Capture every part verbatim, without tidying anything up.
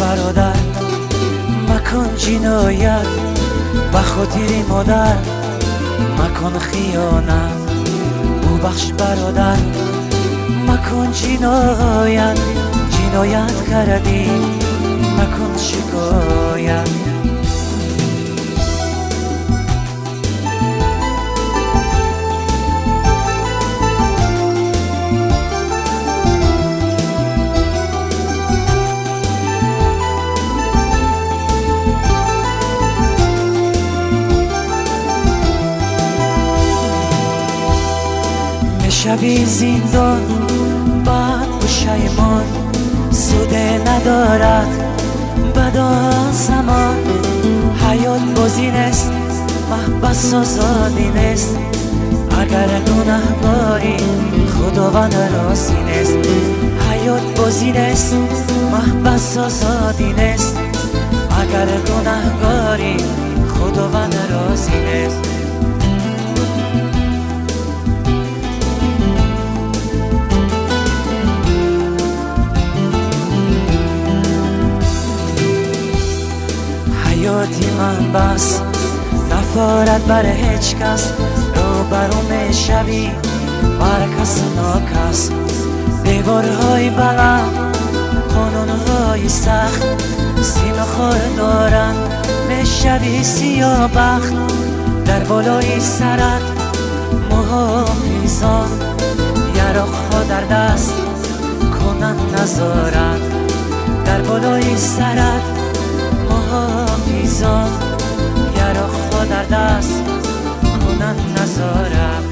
برادر مکن جنایت، به خاطر مادر مکن خیانت. ببخش برادر مکن جنایت، جنایت کردی مکن شکایت. شبی زندان بعد پشیمان، سوده ندارد بدا زمان. حیات بازی نیست، محبس آزادی نیست، اگر گناهکاری خداوند راضی نیست. حیات بازی نیست، محبس آزادی نیست، اگر گناهکاری خداوند راضی نیست. حیاتی من بس نفارد بر هیچ کس، رو برو میشوی بر کس ناکس. دیوارهای بلند، قانونهای سخت، سینه خور دارن میشوی سیاه بخت. در بالای سرت محافظان، یراقها در دست کنن نظارت. در بالای سرت محافظان، یراقها در دست کنن نظارت.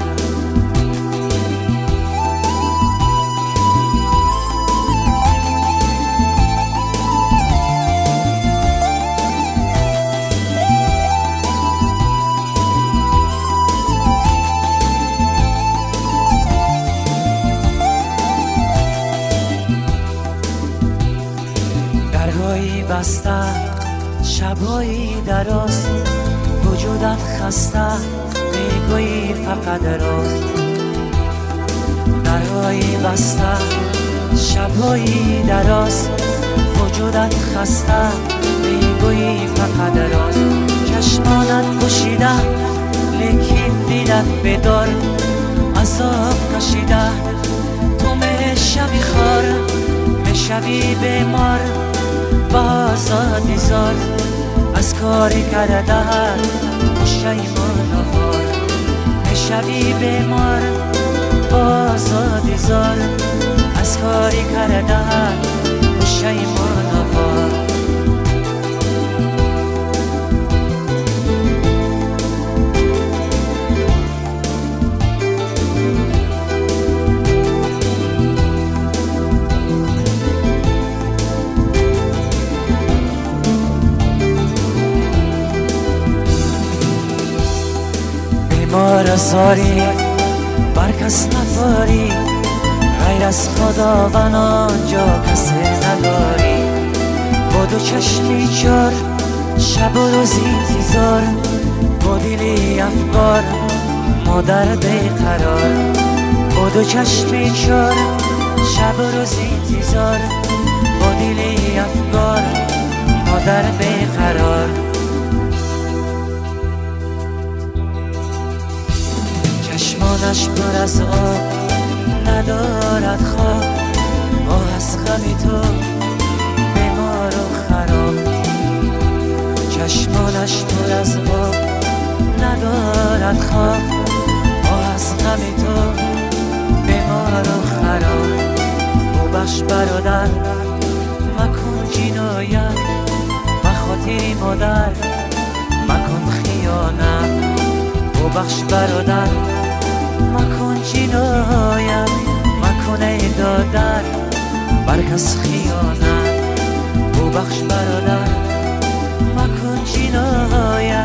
درهایی بسته، شبایی دراز، وجودت خسته میگویی فقط راز. درهایی بسته، شبایی دراز، وجودت خسته میگویی فقط راز. چشمانت پوشیده لیکن دیدت بدار، عذاب کشیده تو میشوی خار، میشوی بیمار بازادی زار. از کاری کرده پشیمان و خار، میشوی بیمار بازادی زار. از کاری کرده پشیمان و خار. بیمار زاری بر کس نفاری، غیر از خداوند آنجا کسی نداری. با دو چشمی چار شب و روز انتظار، با دلی افگار مادر بیقرار. با دو چشمی چار شب و روز انتظار، با دلی افگار مادر بیقرار. چشمانش پر از آب ندارد خواب، آه از غم تو بیمار و خراب. چشمانش پر از آب ندارد خواب، آه از غم تو بیمار و خراب. ببخش برادر مکن جنایت، به خاطر مادر مکن خیانت. ببخش برادر مکن جنایت، مکن ای دادر بر کس خیانت. ببخش برادر مکن جنایت،